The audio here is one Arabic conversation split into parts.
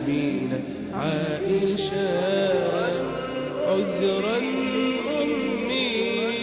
أبينا عائشة عذرا أمي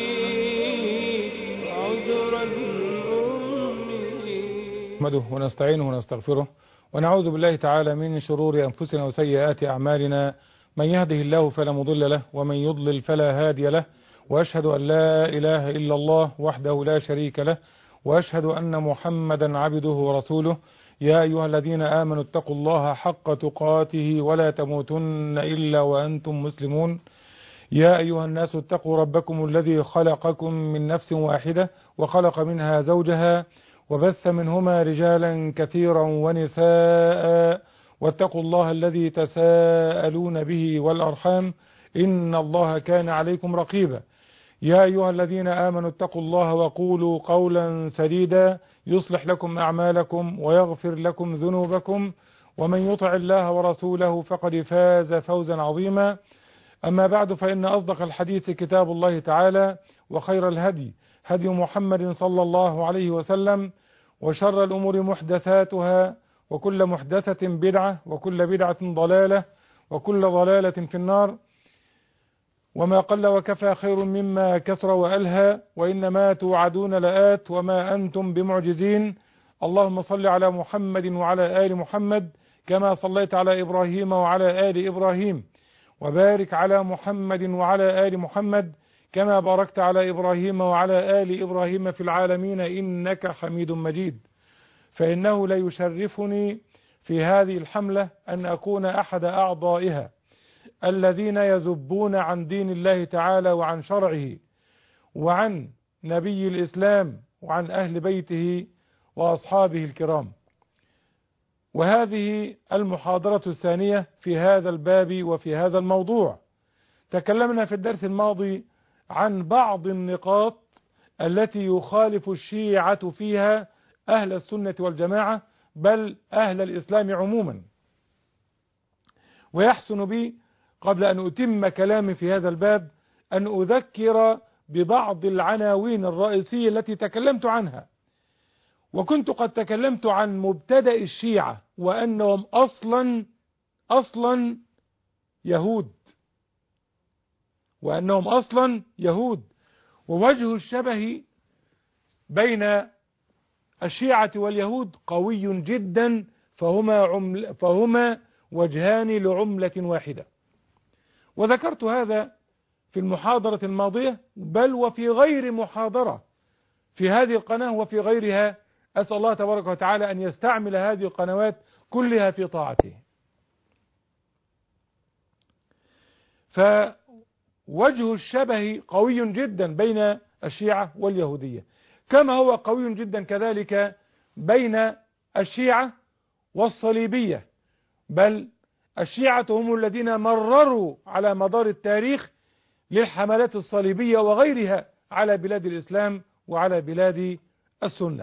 عذرا أمي. نحمده ونستعينه ونستغفره ونعوذ بالله تعالى من شرور أنفسنا وسيئات أعمالنا، من يهده الله فلا مضل له ومن يضلل فلا هادي له، وأشهد أن لا إله إلا الله وحده لا شريك له، وأشهد أن محمدا عبده ورسوله. يا أيها الذين آمنوا اتقوا الله حق تقاته ولا تموتن إلا وأنتم مسلمون. يا أيها الناس اتقوا ربكم الذي خلقكم من نفس واحدة وخلق منها زوجها وبث منهما رجالا كثيرا ونساء، واتقوا الله الذي تساءلون به والأرحام إن الله كان عليكم رقيبا. يا أيها الذين آمنوا اتقوا الله وقولوا قولا سديدا يصلح لكم أعمالكم ويغفر لكم ذنوبكم، ومن يطع الله ورسوله فقد فاز فوزا عظيما. أما بعد، فإن أصدق الحديث كتاب الله تعالى، وخير الهدي هدي محمد صلى الله عليه وسلم، وشر الأمور محدثاتها، وكل محدثة بدعة، وكل بدعة ضلالة، وكل ضلالة في النار. وما قل وكفى خير مما كثر وألهى، وإنما توعدون لآت وما أنتم بمعجزين. اللهم صل على محمد وعلى آل محمد كما صليت على إبراهيم وعلى آل إبراهيم، وبارك على محمد وعلى آل محمد كما باركت على إبراهيم وعلى آل إبراهيم في العالمين إنك حميد مجيد. فإنه ليشرفني في هذه الحملة أن أكون أحد أعضائها الذين يذبون عن دين الله تعالى وعن شرعه وعن نبي الإسلام وعن أهل بيته وأصحابه الكرام. وهذه المحاضرة الثانية في هذا الباب وفي هذا الموضوع. تكلمنا في الدرس الماضي عن بعض النقاط التي يخالف الشيعة فيها أهل السنة والجماعة، بل أهل الإسلام عموما. ويحسن بي قبل أن أتم كلامي في هذا الباب أن أذكر ببعض العناوين الرئيسية التي تكلمت عنها. وكنت قد تكلمت عن مبتدأ الشيعة وأنهم أصلا يهود، ووجه الشبه بين الشيعة واليهود قوي جدا، فهما وجهان لعملة واحدة. وذكرت هذا في المحاضرة الماضية، بل وفي غير محاضرة في هذه القناة وفي غيرها. أسأل الله تبارك وتعالى أن يستعمل هذه القنوات كلها في طاعته. فوجه الشبه قوي جدا بين الشيعة واليهودية، كما هو قوي جدا كذلك بين الشيعة والصليبية. بل الشيعة هم الذين مرروا على مدار التاريخ للحملات الصليبية وغيرها على بلاد الإسلام وعلى بلاد السنة.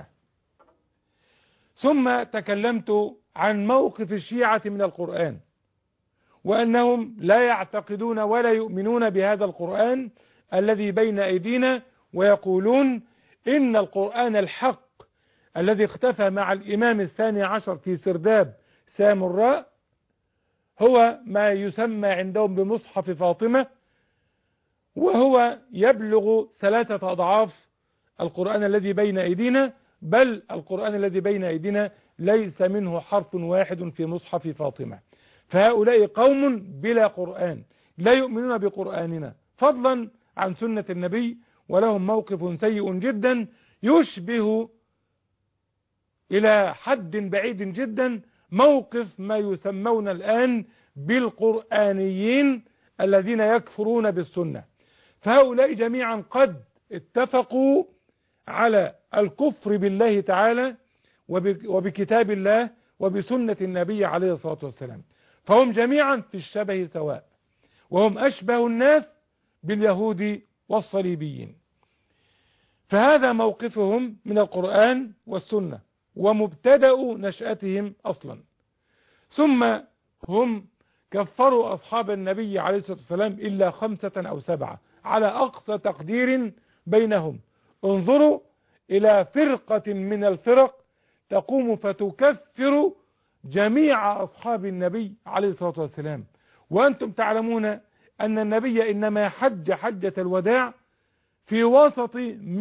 ثم تكلمت عن موقف الشيعة من القرآن، وأنهم لا يعتقدون ولا يؤمنون بهذا القرآن الذي بين أيدينا، ويقولون إن القرآن الحق الذي اختفى مع الإمام الثاني عشر في سرداب سامراء هو ما يسمى عندهم بمصحف فاطمة، وهو يبلغ 3 أضعاف القرآن الذي بين أيدينا، بل القرآن الذي بين أيدينا ليس منه حرف واحد في مصحف فاطمة. فهؤلاء قوم بلا قرآن، لا يؤمنون بقرآننا فضلا عن سنة النبي، ولهم موقف سيء جدا يشبه إلى حد بعيد جدا موقف ما يسمون الآن بالقرآنيين الذين يكفرون بالسنة. فهؤلاء جميعا قد اتفقوا على الكفر بالله تعالى وبكتاب الله وبسنة النبي عليه الصلاة والسلام، فهم جميعا في الشبه سواء، وهم أشبه الناس باليهود والصليبيين. فهذا موقفهم من القرآن والسنة ومبتدأ نشأتهم أصلا. ثم هم كفروا أصحاب النبي عليه الصلاة والسلام إلا 5 أو 7 على أقصى تقدير بينهم. انظروا إلى فرقة من الفرق تقوم فتكفر جميع أصحاب النبي عليه الصلاة والسلام، وأنتم تعلمون أن النبي إنما حج حجة الوداع في وسط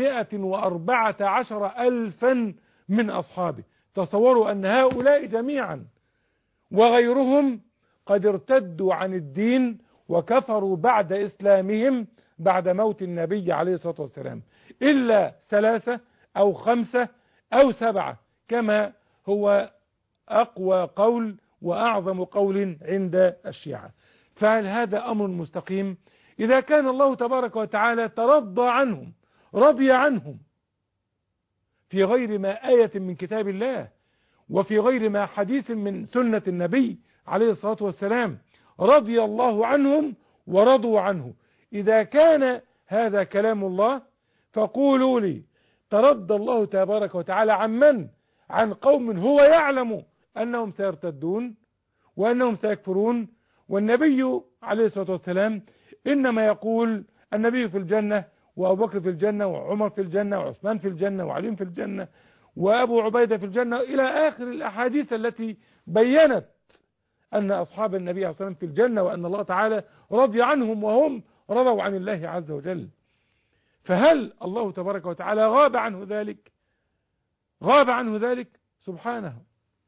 114,000 من أصحابه. تصوروا أن هؤلاء جميعا وغيرهم قد ارتدوا عن الدين وكفروا بعد إسلامهم بعد موت النبي عليه الصلاة والسلام، إلا 3 أو 5 أو 7 كما هو أقوى قول وأعظم قول عند الشيعة. فهل هذا أمر مستقيم؟ إذا كان الله تبارك وتعالى ترضى عنهم، رضي عنهم في غير ما آية من كتاب الله وفي غير ما حديث من سنة النبي عليه الصلاة والسلام، رضي الله عنهم ورضوا عنه. إذا كان هذا كلام الله فقولوا لي ترضى الله تبارك وتعالى عن من؟ عن قوم هو يعلم أنهم سيرتدون وأنهم سيكفرون، والنبي عليه الصلاة والسلام إنما يقول النبي في الجنة وأبو بكر في الجنة وعمر في الجنة وعثمان في الجنة وعلي في الجنة وأبو عبيدة في الجنة إلى آخر الأحاديث التي بيّنت أن أصحاب النبي عليه الصلاة والسلام في الجنة وأن الله تعالى رضي عنهم وهم رضوا عن الله عز وجل. فهل الله تبارك وتعالى غاب عنه ذلك؟ غاب عنه ذلك سبحانه.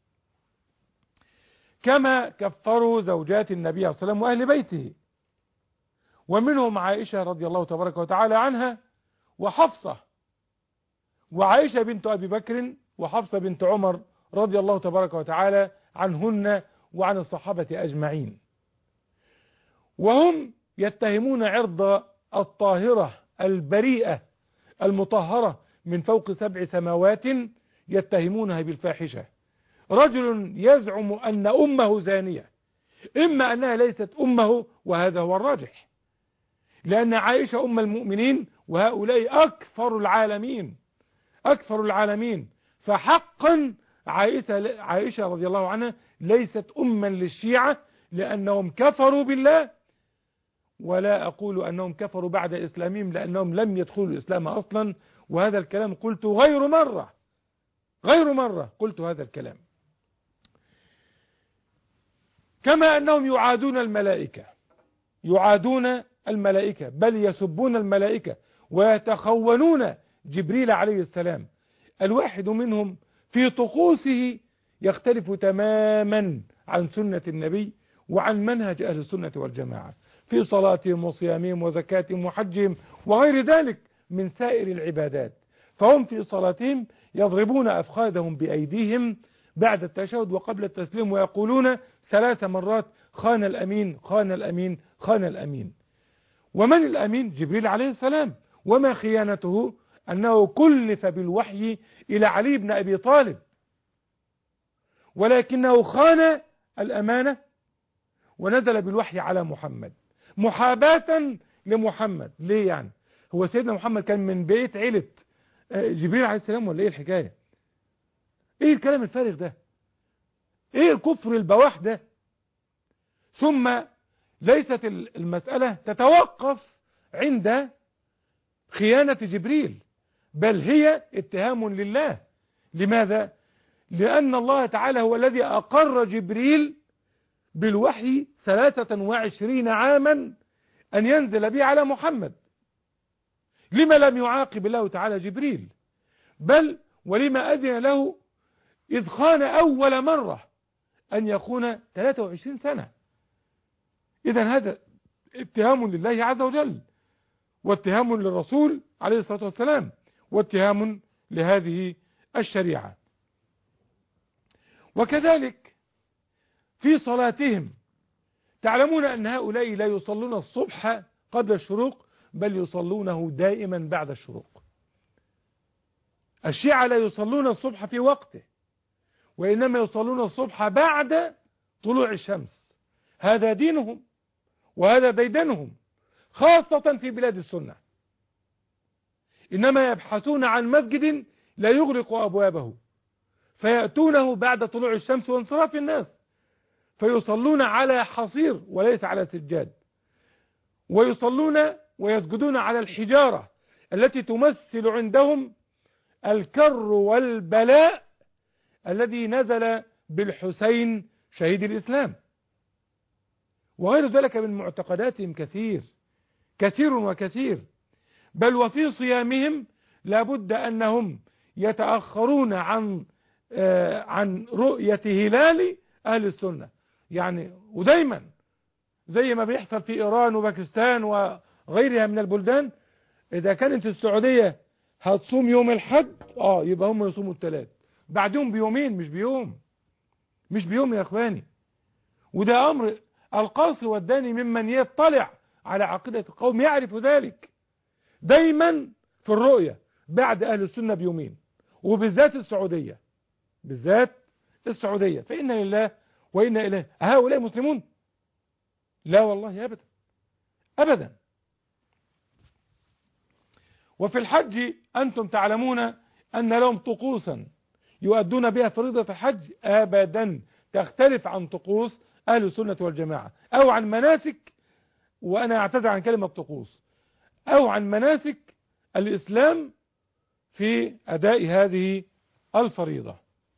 كما كفروا زوجات النبي عليه الصلاة والسلام وأهل بيته، ومنهم عائشة رضي الله تبارك وتعالى عنها وحفصة، وعائشة بنت أبي بكر وحفصة بنت عمر رضي الله تبارك وتعالى عنهن وعن الصحابة أجمعين. وهم يتهمون عرض الطاهرة البريئة المطهرة من فوق 7 سماوات، يتهمونها بالفاحشة. رجل يزعم أن أمه زانية، إما أنها ليست أمه وهذا هو الراجح، لأن عائشة أم المؤمنين وهؤلاء أكثر العالمين، أكثر العالمين. فحقا عائشة رضي الله عنها ليست أما للشيعة لأنهم كفروا بالله، ولا أقول أنهم كفروا بعد إسلامهم لأنهم لم يدخلوا الإسلام أصلا، وهذا الكلام قلت غير مرة قلت هذا الكلام. كما أنهم يعادون الملائكة بل يسبون الملائكة ويتخونون جبريل عليه السلام. الواحد منهم في طقوسه يختلف تماما عن سنة النبي وعن منهج أهل السنة والجماعة في صلاتهم وصيامهم وزكاتهم وحجهم وغير ذلك من سائر العبادات. فهم في صلاتهم يضربون أفخاذهم بأيديهم بعد التشهد وقبل التسليم ويقولون 3 مرات خان الأمين خان الأمين خان الأمين. ومن الأمين؟ جبريل عليه السلام. وما خيانته؟ أنه كلف بالوحي إلى علي بن أبي طالب، ولكنه خان الأمانة ونزل بالوحي على محمد محاباة لمحمد. ليه يعني؟ هو سيدنا محمد كان من بيت عيلة جبريل عليه السلام ولا ايه الحكاية؟ ايه الكلام الفارغ ده؟ ايه الكفر البواح ده؟ ثم ليست المسألة تتوقف عند خيانة جبريل، بل هي اتهام لله. لماذا؟ لأن الله تعالى هو الذي أقر جبريل بالوحي 23 عاما أن ينزل به على محمد. لما لم يعاقب الله تعالى جبريل؟ بل ولما أذن له إذ خان أول مرة أن يخون 23 سنة. إذن هذا اتهام لله عز وجل، واتهام للرسول عليه الصلاة والسلام، واتهام لهذه الشريعة. وكذلك في صلاتهم تعلمون أن هؤلاء لا يصلون الصبح قبل الشروق بل يصلونه دائما بعد الشروق. الشيعة لا يصلون الصبح في وقته وإنما يصلون الصبح بعد طلوع الشمس. هذا دينهم وهذا ديدنهم، خاصة في بلاد السنة. إنما يبحثون عن مسجد لا يغلق أبوابه فيأتونه بعد طلوع الشمس وانصراف الناس فيصلون على حصير وليس على سجاد، ويصلون ويسجدون على الحجارة التي تمثل عندهم الكر والبلاء الذي نزل بالحسين شهيد الإسلام، وغير ذلك من معتقداتهم كثير وكثير. بل وفي صيامهم لابد أنهم يتأخرون عن رؤية هلال أهل السنة، يعني ودايما زي ما بيحصل في إيران وباكستان وغيرها من البلدان، إذا كانت السعودية هتصوم يوم الحد يبقى هم يصوموا الثلاث، بعدهم بيومين مش بيوم يا اخواني. وده امر القاصي والداني ممن يطلع على عقيدة القوم يعرف ذلك. دايما في الرؤية بعد اهل السنة بيومين، وبالذات السعودية، فإنا لله وإنا إليه. هؤلاء مسلمون؟ لا والله أبدا. وفي الحج أنتم تعلمون أن لهم طقوسا يؤدون بها فريضة الحج أبدا تختلف عن طقوس أهل السنة والجماعة، أو عن مناسك، وأنا أعتذر عن كلمة طقوس، أو عن مناسك الإسلام في أداء هذه الفريضة.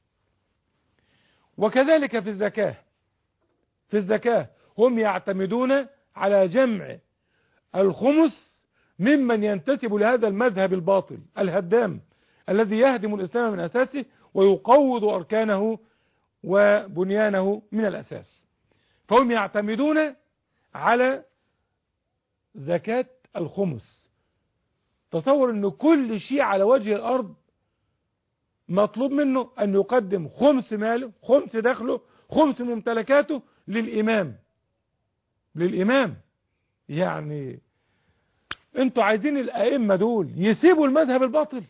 وكذلك في الزكاة هم يعتمدون على جمع الخمس ممن ينتسب لهذا المذهب الباطل الهدام الذي يهدم الإسلام من أساسه ويقوض أركانه وبنيانه من الأساس. فهم يعتمدون على زكاة الخمس. تصور أن كل شيء على وجه الأرض مطلوب منه أن يقدم خمس ماله، خمس دخله، خمس ممتلكاته للإمام. يعني انتوا عايزين الأئمة دول يسيبوا المذهب الباطل؟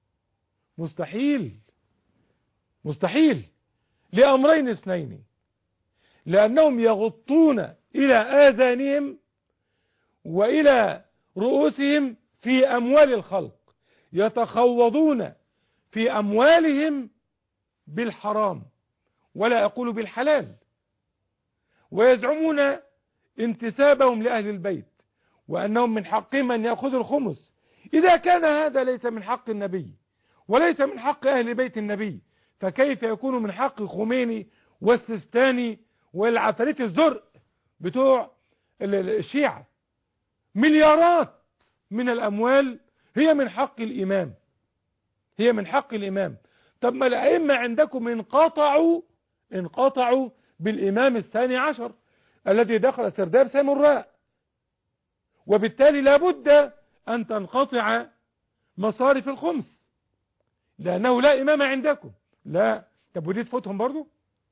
مستحيل لأمرين اثنين: لأنهم يغطون إلى آذانهم وإلى رؤوسهم في أموال الخلق، يتخوضون في أموالهم بالحرام ولا أقول بالحلال، ويزعمون انتسابهم لأهل البيت وأنهم من حقهم أن يأخذوا الخمس. إذا كان هذا ليس من حق النبي وليس من حق أهل بيت النبي، فكيف يكون من حق خميني والسيستاني والعفاريت الزرق بتوع الشيعة؟ مليارات من الأموال هي من حق الإمام. طب ما الأئمة عندكم انقطعوا بالإمام الثاني عشر الذي دخل سرداب سامراء، وبالتالي لابد أن تنقطع مصارف الخمس لأنه لا إمام عندكم. لا، طب ودي تفوتهم برضو؟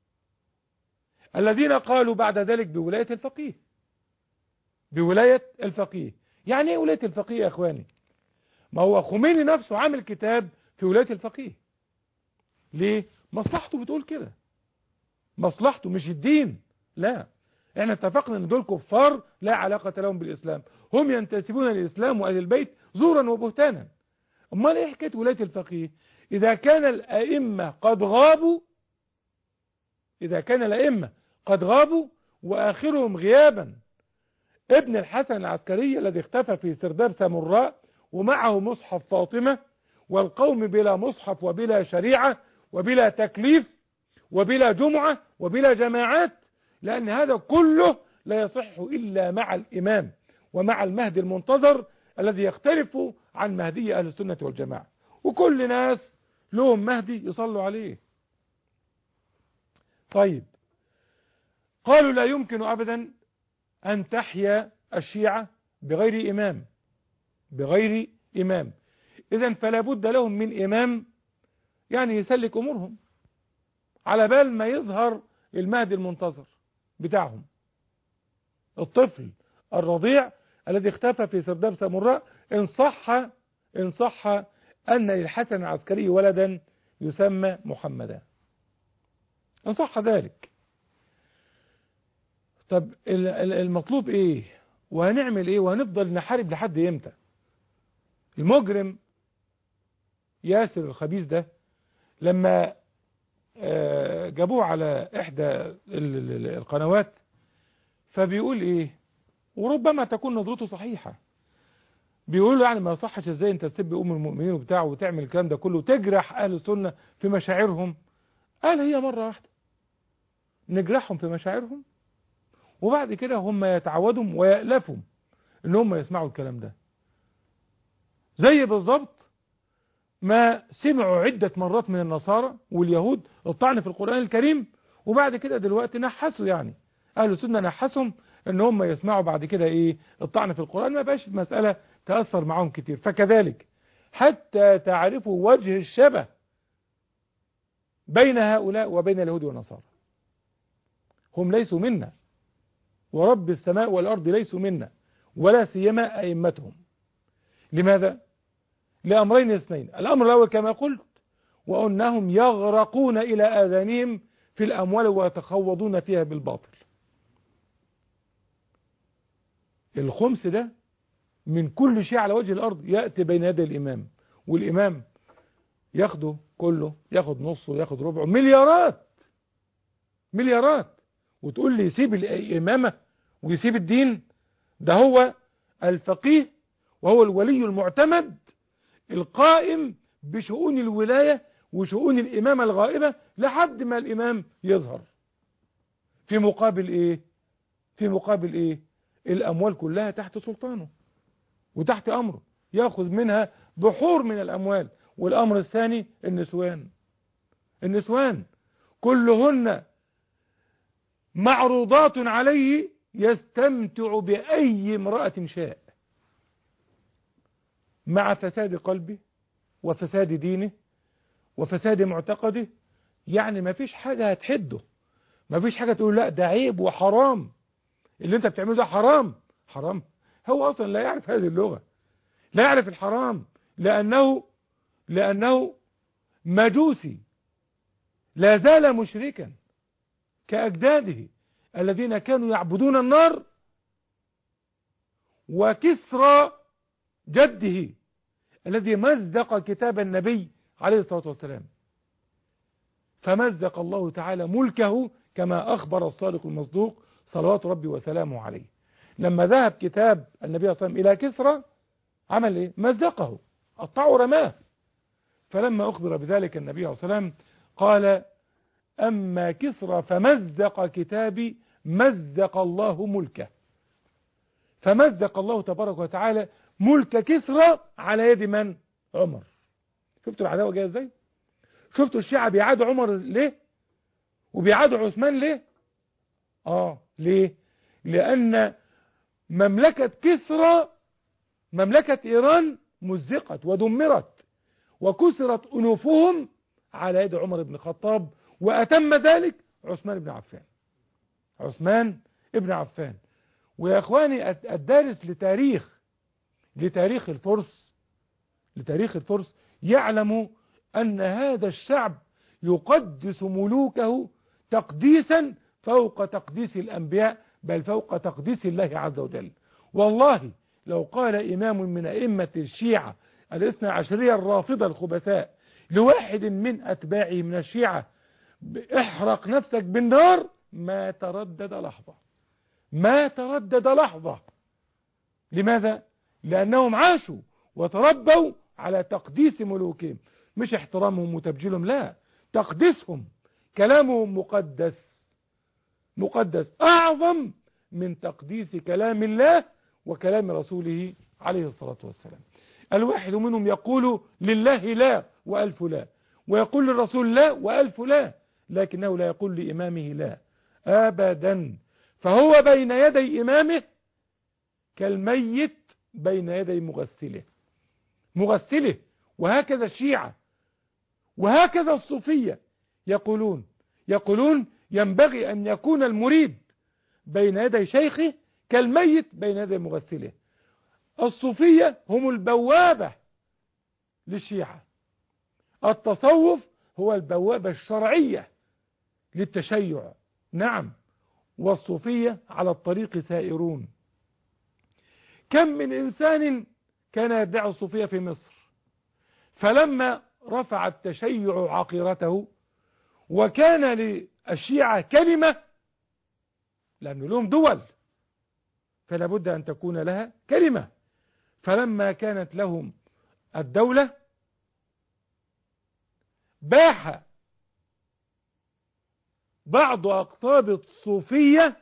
الذين قالوا بعد ذلك بولاية الفقيه. يعني ايه ولاية الفقيه يا اخواني؟ ما هو خميني نفسه عامل كتاب في ولاية الفقيه. ليه؟ مصلحته بتقول كده، مصلحته مش الدين. لا، احنا اتفقنا ان دول كفار لا علاقة لهم بالإسلام، هم ينتسبون للإسلام وأهل البيت زورا وبهتانا. امال ايه حكاية ولاية الفقيه؟ إذا كان الأئمة قد غابوا وآخرهم غيابا ابن الحسن العسكري الذي اختفى في سرداب سامراء ومعه مصحف فاطمة، والقوم بلا مصحف وبلا شريعة وبلا تكليف وبلا جمعة وبلا جماعات، لأن هذا كله لا يصح إلا مع الإمام ومع المهدي المنتظر الذي يختلف عن مهدي أهل السنة والجماعة، وكل ناس لهم مهدي يصلوا عليه. طيب، قالوا لا يمكن أبدا أن تحيا الشيعة بغير إمام. إذن فلا بد لهم من إمام يعني يسلك أمورهم على بال ما يظهر المهدي المنتظر بتاعهم، الطفل الرضيع الذي اختفى في سرداب سامراء، إن صح أن للحسن العسكري ولدا يسمى محمدا، إن صح ذلك. طب المطلوب إيه؟ وهنعمل إيه؟ وهنفضل نحارب لحد إمتى؟ المجرم ياسر الخبيث ده لما جابوه على إحدى القنوات فبيقول إيه، وربما تكون نظرته صحيحة، بيقول له يعني ما صحش إزاي أنت تسب أم المؤمنين وبتاعه وتعمل الكلام ده كله وتجرح أهل السنة في مشاعرهم. قال هي مرة واحدة نجرحهم في مشاعرهم، وبعد كده هم يتعودوا ويألفوا ان هم يسمعوا الكلام ده. زي بالظبط ما سمعوا عدة مرات من النصارى واليهود الطعن في القرآن الكريم، وبعد كده دلوقتي نحسوا، يعني أهل السنة نحسهم ان هم يسمعوا بعد كده ايه الطعن في القرآن، ما بقاش مسألة تأثر معهم كتير. فكذلك حتى تعرفوا وجه الشبه بين هؤلاء وبين اليهود والنصارى. هم ليسوا منا، ورب السماء والأرض ليسوا منا، ولا سيما أئمتهم. لماذا؟ لأمرين اثنين. الأمر الأول كما قلت، وأنهم يغرقون إلى آذانهم في الأموال ويتخوضون فيها بالباطل. الخمس ده من كل شيء على وجه الأرض يأتي بين يدي الإمام، والإمام ياخده كله، ياخد نصه، ياخد ربعه، مليارات. وتقول لي يسيب الإمامة ويسيب الدين؟ ده هو الفقيه وهو الولي المعتمد القائم بشؤون الولاية وشؤون الإمامة الغائبة لحد ما الإمام يظهر. في مقابل إيه؟ الأموال كلها تحت سلطانه وتحت أمره، يأخذ منها بحور من الأموال. والأمر الثاني النسوان كلهن معروضات عليه، يستمتع بأي امرأة شاء، مع فساد قلبه وفساد دينه وفساد معتقده. يعني ما فيش حاجة هتحده، ما فيش حاجة تقول لا ده عيب وحرام، اللي انت بتعمله ده حرام. هو أصلا لا يعرف هذه اللغة، لا يعرف الحرام، لأنه مجوسي، لا زال مشركا كأجداده الذين كانوا يعبدون النار. وكسرى جده الذي مزق كتاب النبي عليه الصلاة والسلام، فمزق الله تعالى ملكه كما أخبر الصادق المصدوق صلوات ربي وسلامه عليه. لما ذهب كتاب النبي صلى الله عليه وسلم إلى كسرى عمل إيه؟ مزقه، قطعه، رماه. فلما أخبر بذلك النبي صلى الله عليه وسلم قال: أما كسرى فمزق كتابي مزق الله ملكه. فمزق الله تبارك وتعالى ملك كسرى على يد من؟ عمر. شفتوا العداوة جاية ازاي؟ شفتوا الشيعة بيعادوا عمر ليه؟ وبيعادوا عثمان ليه؟ ليه؟ لأن مملكة كسرى، مملكة إيران، مزقت ودمرت وكسرت أنوفهم على يد عمر بن الخطاب، وأتم ذلك عثمان بن عفان. ويا إخواني الدارس لتاريخ الفرس يعلم أن هذا الشعب يقدس ملوكه تقديسا فوق تقديس الأنبياء، بل فوق تقديس الله عز وجل. والله لو قال إمام من أئمة الشيعة الاثنى عشرية الرافضة الخبثاء لواحد من أتباعه من الشيعة احرق نفسك بالنار، ما تردد لحظة. لماذا؟ لأنهم عاشوا وتربوا على تقديس ملوكهم، مش احترامهم وتبجيلهم، لا، تقديسهم. كلامهم مقدس أعظم من تقديس كلام الله وكلام رسوله عليه الصلاة والسلام. الواحد منهم يقول لله لا وألف لا، ويقول للرسول لا وألف لا، لكنه لا يقول لإمامه لا أبدا. فهو بين يدي إمامه كالميت بين يدي مغسله. وهكذا الشيعة وهكذا الصوفية يقولون ينبغي أن يكون المريد بين يدي شيخه كالميت بين يدي مغسله. الصوفية هم البوابة للشيعة، التصوف هو البوابة الشرعية للتشيع، نعم، والصوفية على الطريق سائرون. كم من إنسان كان يدعي الصوفية في مصر، فلما رفع التشيع عقيرته وكان للشيعة كلمة، لأن لهم دول فلا بد أن تكون لها كلمة، فلما كانت لهم الدولة باح بعض أقطاب الصوفية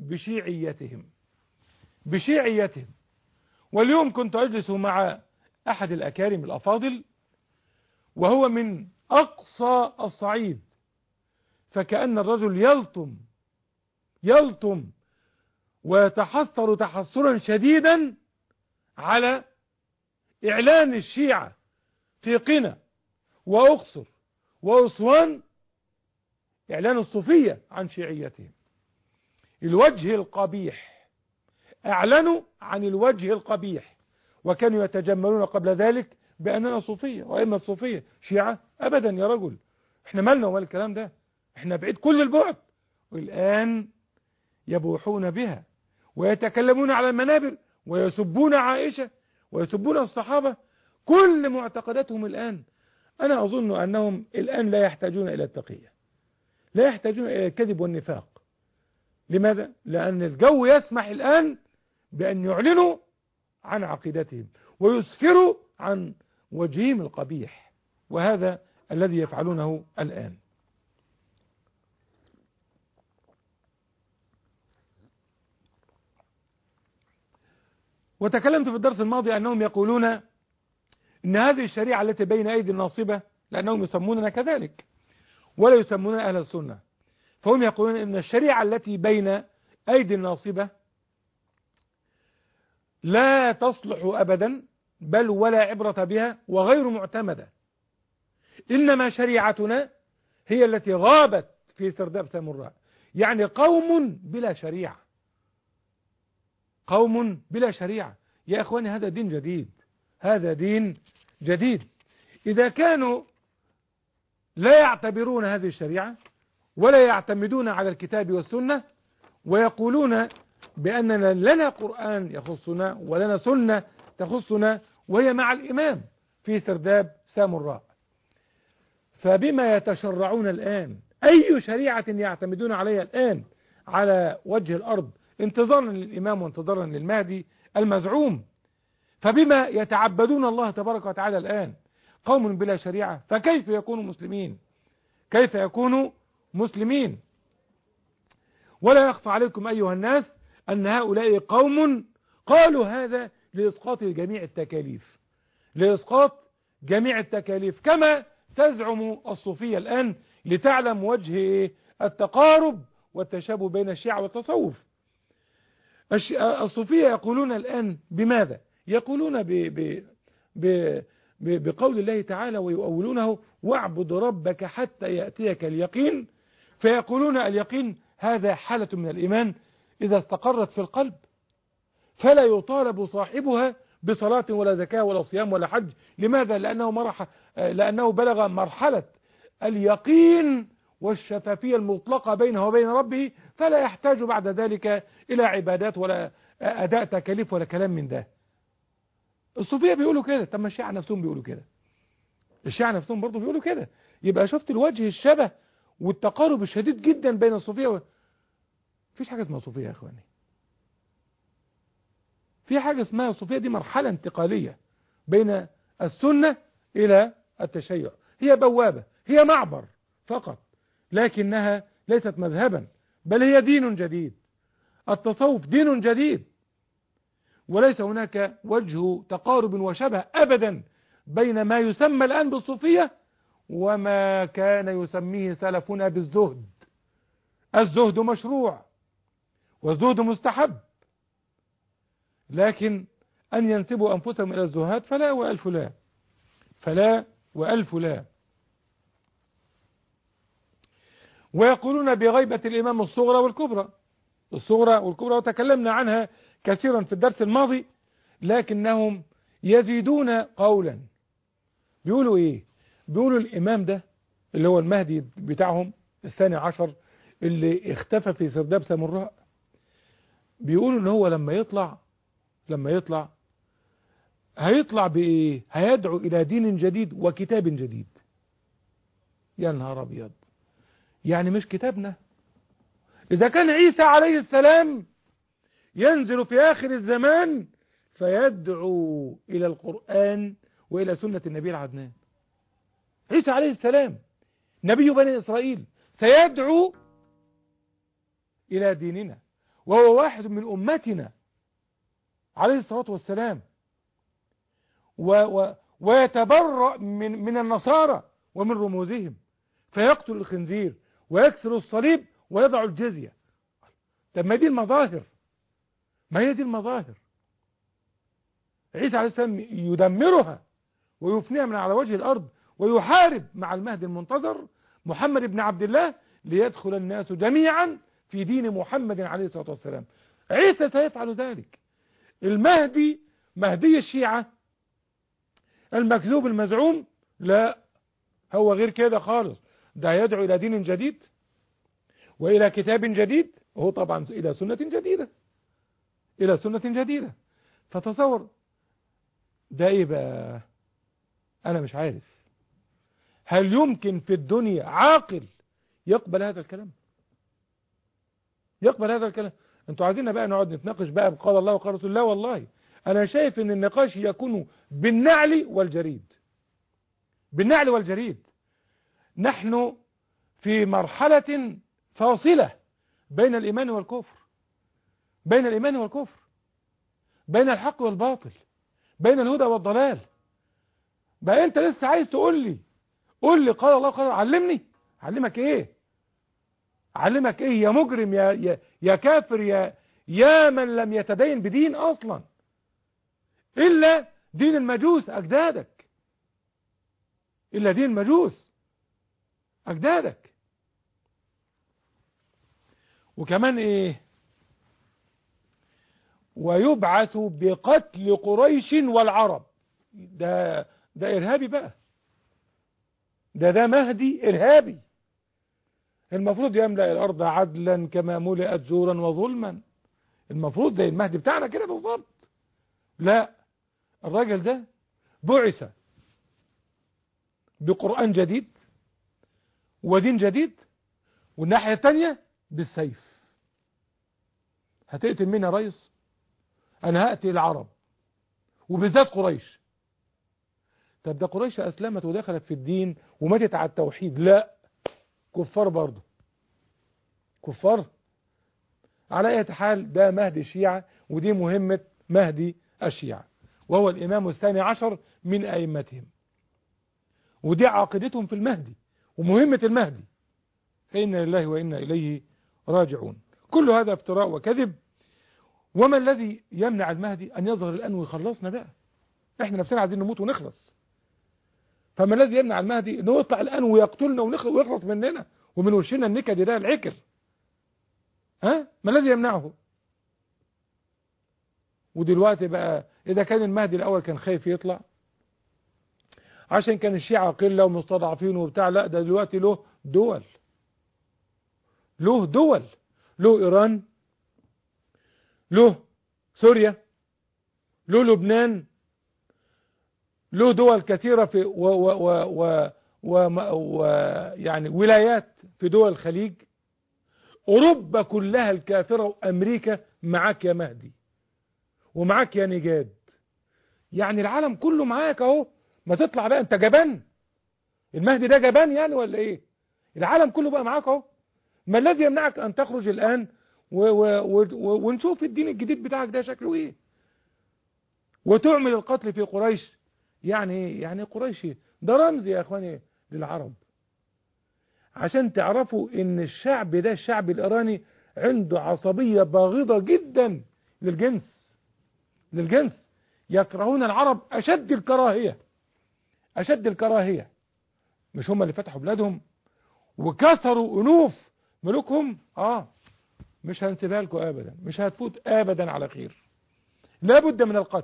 بشيعيتهم. واليوم كنت أجلس مع أحد الأكارم الأفاضل وهو من أقصى الصعيد، فكأن الرجل يلطم ويتحسر تحسرا شديدا على إعلان الشيعة في قنا وأقصر وأسوان، إعلان الصوفية عن شيعيتهم. الوجه القبيح، أعلنوا عن الوجه القبيح، وكانوا يتجملون قبل ذلك بأننا صوفية وإما الصوفية شيعة. أبدا يا رجل، احنا مالنا ومال الكلام ده، احنا بعيد كل البعد. والآن يبوحون بها ويتكلمون على المنابر ويسبون عائشة ويسبون الصحابة. كل معتقداتهم الآن، أنا أظن أنهم الآن لا يحتاجون إلى التقية، لا يحتاجون إلى الكذب والنفاق. لماذا؟ لأن الجو يسمح الآن بأن يعلنوا عن عقيدتهم ويسفروا عن وجههم القبيح، وهذا الذي يفعلونه الآن. وتكلمت في الدرس الماضي أنهم يقولون إن هذه الشريعة التي بين أيدي الناصبة، لأنهم يسموننا كذلك ولا يسمون أهل السنة، فهم يقولون إن الشريعة التي بين أيدي الناصبة لا تصلح أبدا، بل ولا عبرة بها وغير معتمدة. إنما شريعتنا هي التي غابت في سرداب سامراء، يعني قوم بلا شريعة، قوم بلا شريعة. يا إخواني هذا دين جديد، هذا دين جديد. إذا كانوا لا يعتبرون هذه الشريعة ولا يعتمدون على الكتاب والسنة ويقولون بأننا لنا قرآن يخصنا ولنا سنة تخصنا وهي مع الإمام في سرداب سامراء، فبما يتشرعون الآن؟ أي شريعة يعتمدون عليها الآن على وجه الأرض انتظارا للإمام وانتظارا للمهدي المزعوم؟ فبما يتعبدون الله تبارك وتعالى الآن؟ قوم بلا شريعة، فكيف يكونوا مسلمين؟ كيف يكونوا مسلمين؟ ولا يخفى عليكم أيها الناس أن هؤلاء قوم قالوا هذا لإسقاط جميع التكاليف، لإسقاط جميع التكاليف، كما تزعم الصوفية الآن لتعلم وجه التقارب والتشابه بين الشيعة والتصوف. الصوفية يقولون الآن بماذا؟ يقولون بقول الله تعالى ويؤولونه واعبد ربك حتى يأتيك اليقين، فيقولون اليقين هذا حالة من الإيمان إذا استقرت في القلب فلا يطالب صاحبها بصلاة ولا زكاة ولا صيام ولا حج. لماذا؟ لأنه بلغ مرحلة اليقين والشفافية المطلقة بينه وبين ربه، فلا يحتاج بعد ذلك إلى عبادات ولا أداء تكاليف ولا كلام من ده. الصوفية بيقولوا كده، طب ما الشيعة نفسهم بيقولوا كده، الشيعة نفسهم برضو بيقولوا كده. يبقى شفت الوجه الشبه والتقارب الشديد جدا بين الصوفية مفيش حاجة اسمها صوفية يا اخواني، في حاجة اسمها الصوفية دي مرحلة انتقالية بين السنة إلى التشيع، هي بوابة، هي معبر فقط، لكنها ليست مذهبا، بل هي دين جديد. التصوف دين جديد، وليس هناك وجه تقارب وشبه أبدا بين ما يسمى الآن بالصوفية وما كان يسميه سلفنا بالزهد. الزهد مشروع والزهد مستحب، لكن أن ينسبوا أنفسهم إلى الزهاد فلا وألف لا، فلا وألف لا. ويقولون بغيبة الإمام الصغرى والكبرى، الصغرى والكبرى وتكلمنا عنها كثيرا في الدرس الماضي، لكنهم يزيدون قولا. بيقولوا إيه؟ بيقولوا الإمام ده اللي هو المهدي بتاعهم الثاني عشر اللي اختفى في سرداب سامراء، بيقولوا إن هو لما يطلع هيطلع بإيه؟ هيدعو إلى دين جديد وكتاب جديد. يا نهار أبيض، يعني مش كتابنا. إذا كان عيسى عليه السلام ينزل في آخر الزمان فيدعو إلى القرآن وإلى سنة النبي العدنان، عيسى عليه السلام نبي بني إسرائيل سيدعو إلى ديننا، وهو واحد من أمتنا عليه الصلاة والسلام، ويتبرأ من النصارى ومن رموزهم، فيقتل الخنزير ويكسر الصليب ويضع الجزية. طب ما دي المظاهر، ما هي دي المظاهر. عيسى عليه السلام يدمرها ويفنيها من على وجه الأرض، ويحارب مع المهدي المنتظر محمد بن عبد الله ليدخل الناس جميعا في دين محمد عليه الصلاة والسلام. عيسى سيفعل ذلك. المهدي، مهدي الشيعة المكذوب المزعوم، لا، هو غير كده خالص. ده يدعو إلى دين جديد وإلى كتاب جديد، وهو طبعا إلى سنة جديدة، إلى سنة جديدة. فتصور ده إيه بقى؟ أنا مش عارف هل يمكن في الدنيا عاقل يقبل هذا الكلام؟ يقبل هذا الكلام؟ انتوا عايزين بقى نقعد نتناقش بقى بقال الله وقال رسول الله؟ والله أنا شايف ان النقاش يكون بالنعل والجريد، بالنعل والجريد. نحن في مرحلة فاصلة بين الإيمان والكفر، بين الإيمان والكفر، بين الحق والباطل، بين الهدى والضلال. بقى انت لسه عايز تقول لي، قول لي قال الله قال، علمني. علمك ايه؟ علمك ايه يا مجرم، يا كافر، يا من لم يتدين بدين اصلا الا دين المجوس اجدادك، الا دين المجوس اجدادك. وكمان ايه؟ ويبعث بقتل قريش والعرب. ده ارهابي بقى، ده مهدي ارهابي. المفروض يملأ الارض عدلا كما ملئت زورا وظلما. المفروض زي المهدي بتاعنا كده بالظبط. لا، الراجل ده بعث بقرآن جديد ودين جديد، والناحية التانية بالسيف. هتقتل مين يا ريس؟ انا هقتل العرب وبالذات قريش. طب ده قريش اسلمت ودخلت في الدين وماتت على التوحيد. لا، كفار برضه، كفار. على اي حال ده مهدي الشيعة، ودي مهمة مهدي الشيعة، وهو الامام الثاني عشر من ائمتهم، ودي عقيدتهم في المهدي ومهمة المهدي. فإنا لله وإنا إليه راجعون. كل هذا افتراء وكذب. وما الذي يمنع المهدي أن يظهر الآن ويخلصنا بقى؟ احنا نفسنا عايزين نموت ونخلص. فما الذي يمنع المهدي انه يطلع الآن ويقتلنا ويخلص مننا ومن وشنا النكد ده العكر؟ ها؟ ما الذي يمنعه؟ ودلوقتي بقى إذا كان المهدي الأول كان خايف يطلع عشان كان الشيعة قلة ومستضعفين وبتاع، لا، ده دلوقتي له دول، له إيران، له سوريا، له لبنان، له دول كثيرة في يعني ولايات في دول الخليج. أوروبا كلها الكافرة وأمريكا معاك يا مهدي ومعاك يا نجاد. يعني العالم كله معاك اهو. ما تطلع بقى، انت جبان؟ المهدي ده جبان يعني ولا ايه؟ العالم كله بقى معاك اهو. ما الذي يمنعك ان تخرج الان ونشوف الدين الجديد بتاعك ده شكله ايه، وتعمل القتل في قريش؟ يعني قريش ده رمز يا اخواني للعرب، عشان تعرفوا ان الشعب ده، الشعب الايراني، عنده عصبية باغضة جدا للجنس. يكرهون العرب اشد الكراهية. مش هم اللي فتحوا بلادهم وكسروا انوف ملوكهم؟ مش هنسيبها لكم ابدا، مش هتفوت ابدا على خير. لابد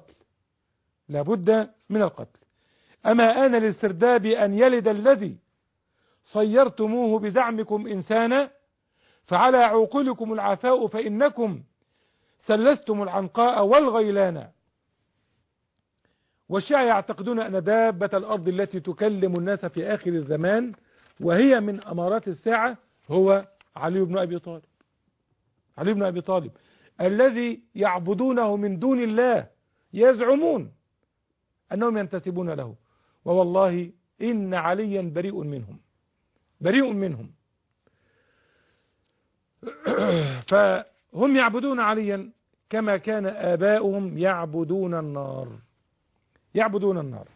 من القتل. اما آن للسرداب ان يلد الذي صيرتموه بزعمكم انسانا، فعلى عقولكم العفاء فانكم سلستم العنقاء والغيلانا. والشيعة يعتقدون أن دابة الأرض التي تكلم الناس في آخر الزمان وهي من أمارات الساعة هو علي بن أبي طالب الذي يعبدونه من دون الله، يزعمون أنهم ينتسبون له، ووالله إن عليا بريء منهم. فهم يعبدون عليا كما كان آباؤهم يعبدون النار، يعبدون النار.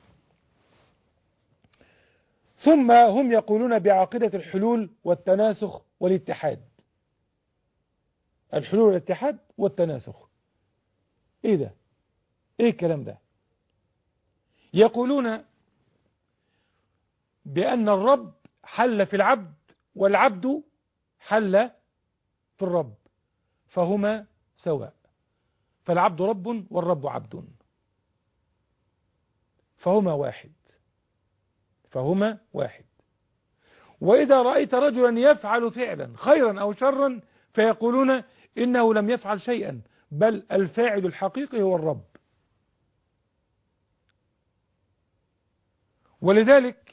ثم هم يقولون بعقيدة الحلول والتناسخ والاتحاد. الحلول والاتحاد والتناسخ، ايه ده؟ ايه الكلام ده؟ يقولون بأن الرب حل في العبد والعبد حل في الرب، فهما سواء، فالعبد رب والرب عبد، فهما واحد، فهما واحد. وإذا رأيت رجلا يفعل فعلا خيرا أو شرا فيقولون إنه لم يفعل شيئا، بل الفاعل الحقيقي هو الرب. ولذلك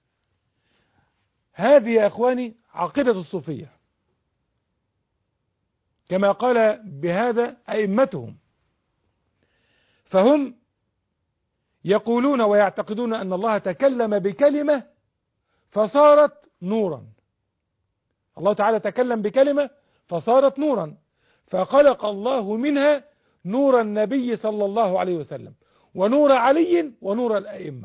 هذه يا أخواني عقيدة الصوفية، كما قال بهذا أئمتهم. فهم يقولون ويعتقدون أن الله تكلم بكلمة فصارت نورا. الله تعالى تكلم بكلمة فصارت نورا، فخلق الله منها نور النبي صلى الله عليه وسلم ونور علي ونور الأئمة،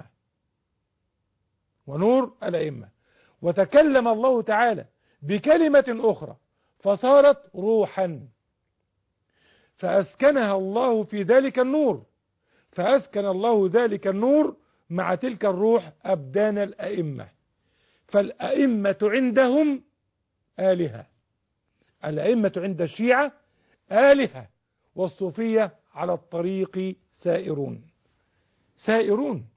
ونور الأئمة. وتكلم الله تعالى بكلمة أخرى فصارت روحا، فأسكنها الله في ذلك النور، فأسكن الله ذلك النور مع تلك الروح أبدان الأئمة. فالأئمة عندهم آلهة، الأئمة عند الشيعة آلهة، والصوفية على الطريق سائرون، سائرون.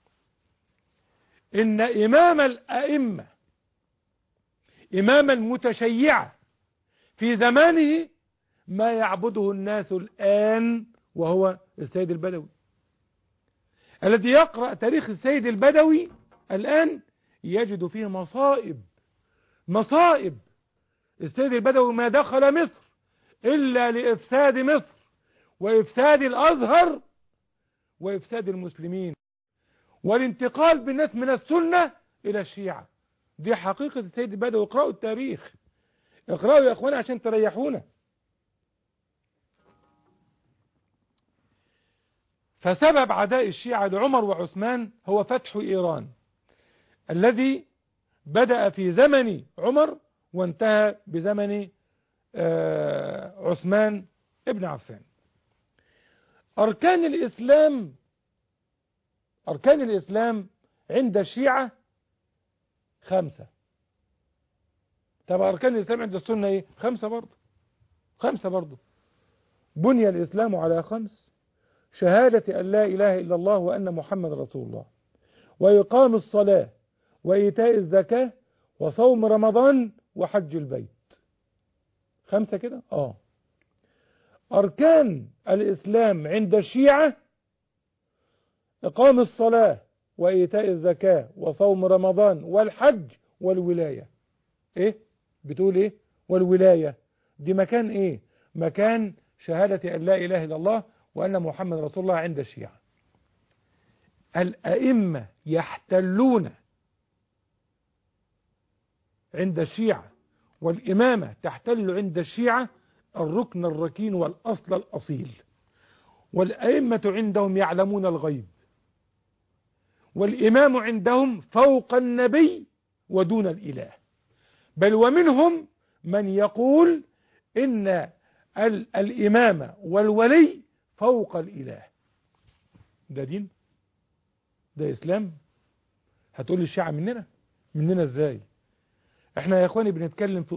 إن إمام الأئمة، إمام المتشيعة في زمانه ما يعبده الناس الآن، وهو السيد البدوي. الذي يقرأ تاريخ السيد البدوي الآن يجد فيه مصائب، مصائب. السيد البدوي ما دخل مصر إلا لإفساد مصر وإفساد الأزهر وإفساد المسلمين والانتقال بالناس من السنة إلى الشيعة. دي حقيقة السيد البدوي. اقرأوا التاريخ، اقرأوا يا أخوانا عشان تريحونا. فسبب عداء الشيعة لعمر وعثمان هو فتح إيران الذي بدأ في زمن عمر وانتهى بزمن عثمان ابن عفان. أركان الإسلام عند الشيعة 5. طب أركان الإسلام عند السنة إيه؟ 5 برضه، 5 برضه. بني الإسلام على 5: شهادة أن لا إله إلا الله وأن محمد رسول الله، وإقام الصلاة، وإيتاء الزكاة، وصوم رمضان، وحج البيت. 5 كده؟ أركان الإسلام عند الشيعة: إقام الصلاة، وإيتاء الزكاة، وصوم رمضان، والحج، والولاية. إيه؟ بتقول إيه؟ والولاية دي مكان إيه؟ مكان شهادة أن لا إله إلا الله وأن محمد رسول الله عند الشيعة. الأئمة يحتلون عند الشيعة، والإمامة تحتل عند الشيعة الركن الركين والأصل الأصيل. والأئمة عندهم يعلمون الغيب، والإمام عندهم فوق النبي ودون الإله، بل ومنهم من يقول إن الإمام والولي فوق الإله. ده دين؟ ده إسلام؟ هتقول لي الشيعة مننا إزاي؟ احنا يا اخواني بنتكلم في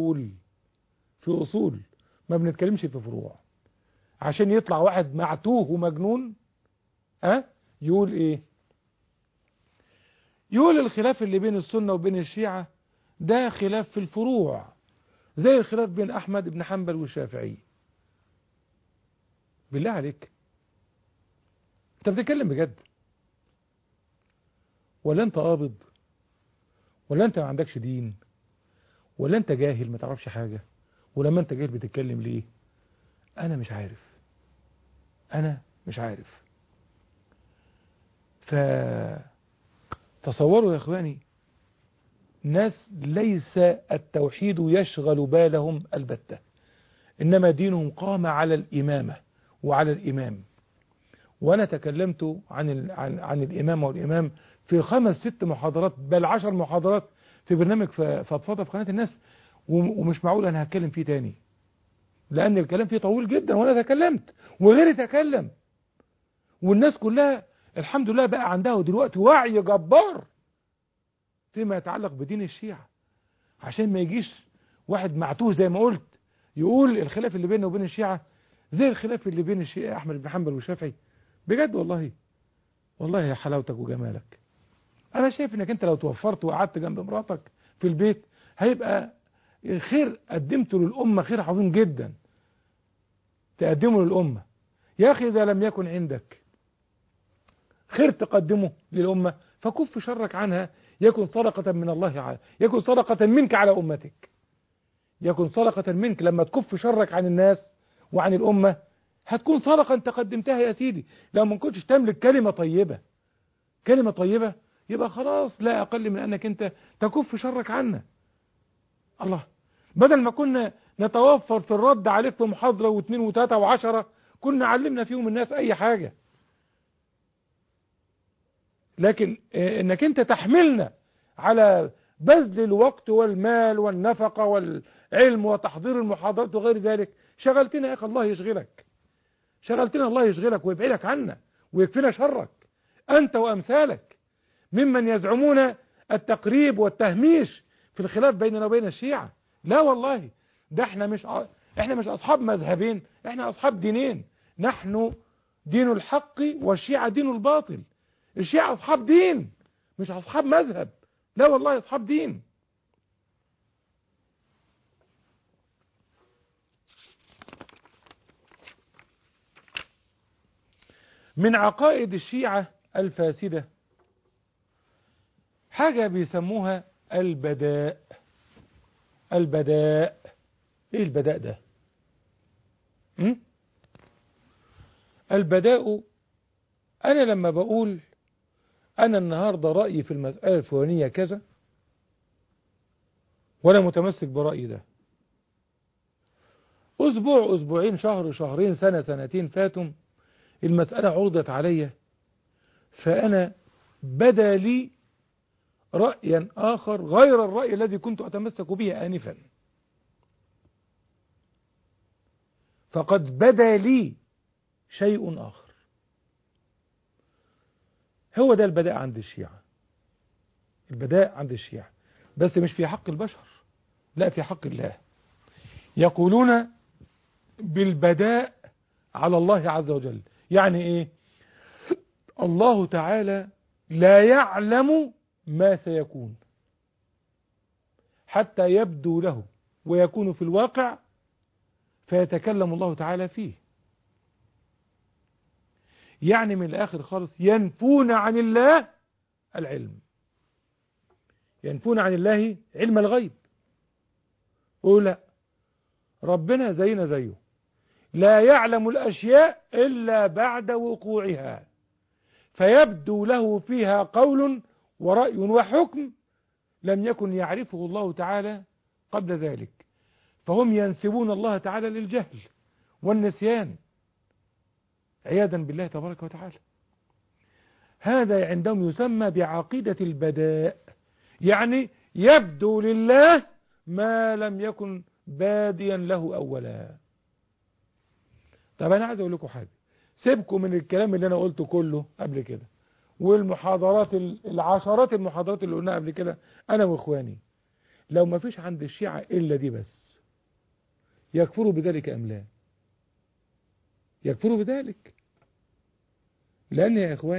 أصول، ما بنتكلمش في فروع. عشان يطلع واحد معتوه ومجنون يقول ايه؟ يقول الخلاف اللي بين السنة وبين الشيعة ده خلاف في الفروع، زي الخلاف بين أحمد بن حنبل والشافعي. بالله عليك، انت بتتكلم بجد ولا انت قابض؟ ولا انت ما عندكش دين؟ ولا انت جاهل ما تعرفش حاجة؟ ولما انت جاهل بتتكلم ليه؟ انا مش عارف. فتصوروا يا اخواني، ناس ليس التوحيد يشغل بالهم البتة، إنما دينهم قام على الإمامة وعلى الإمام. وأنا تكلمت عن الإمامة والإمام في 5-6 محاضرات بل 10 محاضرات في برنامج فضفضة في قناة الناس، ومش معقول أنا هتكلم فيه تاني لأن الكلام فيه طويل جدا، وأنا تكلمت وغيري تكلم، والناس كلها الحمد لله بقى عندها دلوقتي وعي جبار فيما يتعلق بدين الشيعة، عشان ما يجيش واحد معتوه زي ما قلت يقول الخلاف اللي بيننا وبين الشيعة زي الخلاف اللي بين الشيعة أحمد بن حنبل والشافعي. بجد والله يا حلاوتك وجمالك. أنا شايف إنك أنت لو توفرت وقعدت جنب مراتك في البيت هيبقى خير قدمته للأمة، خير عظيم جدا تقدمه للأمة. يا أخي إذا لم يكن عندك خير تقدمه للأمة فكف شرك عنها، يكن صدقة من الله يكن صدقة منك على أمتك، يكن صدقة منك لما تكف شرك عن الناس وعن الأمة هتكون صدقة انت قدمتها يا سيدي. لو ما كنتش تملك كلمة طيبة يبقى خلاص لا أقل من أنك أنت تكف شرك عنا. الله، بدل ما كنا نتوفر في الرد عليك في محاضرة واثنين وثلاثة وعشرة كنا علمنا فيهم الناس أي حاجة، لكن انك انت تحملنا على بذل الوقت والمال والنفقة والعلم وتحضير المحاضرات وغير ذلك شغلتنا يا أخي. الله يشغلك، شغلتنا الله يشغلك ويبعدك عنا ويكفينا شرك أنت وأمثالك ممن يزعمون التقريب والتهميش في الخلاف بيننا وبين الشيعة. لا والله، ده احنا مش أصحاب مذهبين، احنا أصحاب دينين. نحن دين الحق والشيعة دين الباطل. الشيعة أصحاب دين مش أصحاب مذهب، لا والله أصحاب دين. من عقائد الشيعة الفاسدة حاجة بيسموها البداء. ايه البداء ده؟ البداء أنا لما بقول أنا النهاردة رأيي في المسألة الفلانية كذا وأنا متمسك برأيي ده، أسبوع أسبوعين شهر شهرين سنة سنتين فاتم المسألة عرضت علي فأنا بدا لي رأيا آخر غير الرأي الذي كنت أتمسك به آنفا، فقد بدا لي شيء آخر. هو ده البداء عند الشيعة. البداء عند الشيعة بس مش في حق البشر، لا في حق الله. يقولون بالبداء على الله عز وجل. يعني ايه؟ الله تعالى لا يعلم ما سيكون حتى يبدو له ويكون في الواقع فيتكلم الله تعالى فيه. يعني من الآخر خالص ينفون عن الله العلم، ينفون عن الله علم الغيب. لا، ربنا زينا زيه لا يعلم الأشياء إلا بعد وقوعها، فيبدو له فيها قول ورأي وحكم لم يكن يعرفه الله تعالى قبل ذلك، فهم ينسبون الله تعالى للجهل والنسيان عياذا بالله تبارك وتعالى. هذا عندهم يسمى بعقيدة البداء، يعني يبدو لله ما لم يكن باديا له أولا. طب أنا عايز أقول لكم حاجة، سيبكم من الكلام اللي أنا قلته كله قبل كده والمحاضرات العشرات المحاضرات اللي قلناها قبل كده أنا وإخواني. لو ما فيش عند الشيعة إلا دي بس يكفروا بذلك أم لا؟ يكفروا بذلك، لأن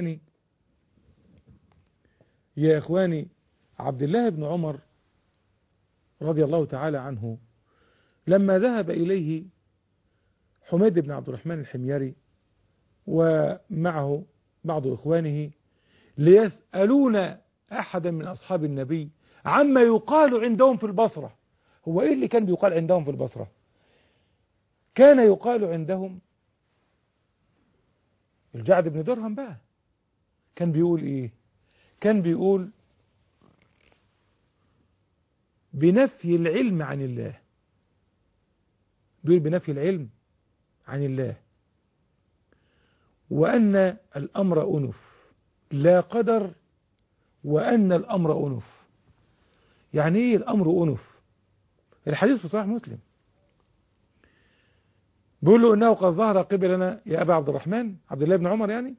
يا إخواني عبد الله بن عمر رضي الله تعالى عنه لما ذهب إليه حميد بن عبد الرحمن الحميري ومعه بعض إخوانه ليسألون أحدا من أصحاب النبي عما يقال عندهم في البصرة. هو إيه اللي كان بيقال عندهم في البصرة؟ كان يقال عندهم الجعد بن درهم بقى كان بيقول إيه؟ كان بيقول بنفي العلم عن الله، بيقول بنفي العلم عن الله، وأن الأمر أنف لا قدر، وأن الأمر أنف. يعني إيه الأمر أنف؟ الحديث في صحيح مسلم بيقول له إنه قد ظهر قبلنا يا أبا عبد الرحمن، عبد الله بن عمر يعني،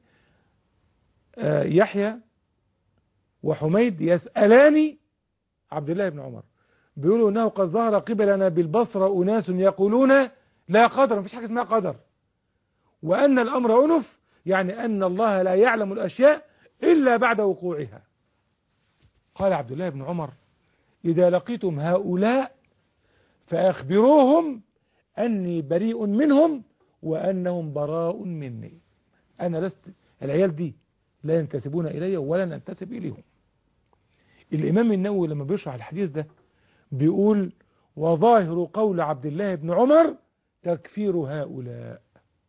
يحيى وحميد يسألان عبد الله بن عمر، بيقولوا إنه قد ظهر قبلنا بالبصرة أناس يقولون لا قدر، مفيش حاجة اسمها قدر، وأن الأمر أنف، يعني أن الله لا يعلم الأشياء إلا بعد وقوعها. قال عبد الله بن عمر: إذا لقيتم هؤلاء فأخبروهم أني بريء منهم وأنهم براء مني. أنا لست، العيال دي لا ينتسبون إلي ولا ننتسب إليهم. الإمام النووي لما بيشرح الحديث ده بيقول: وظاهر قول عبد الله بن عمر تكفير هؤلاء،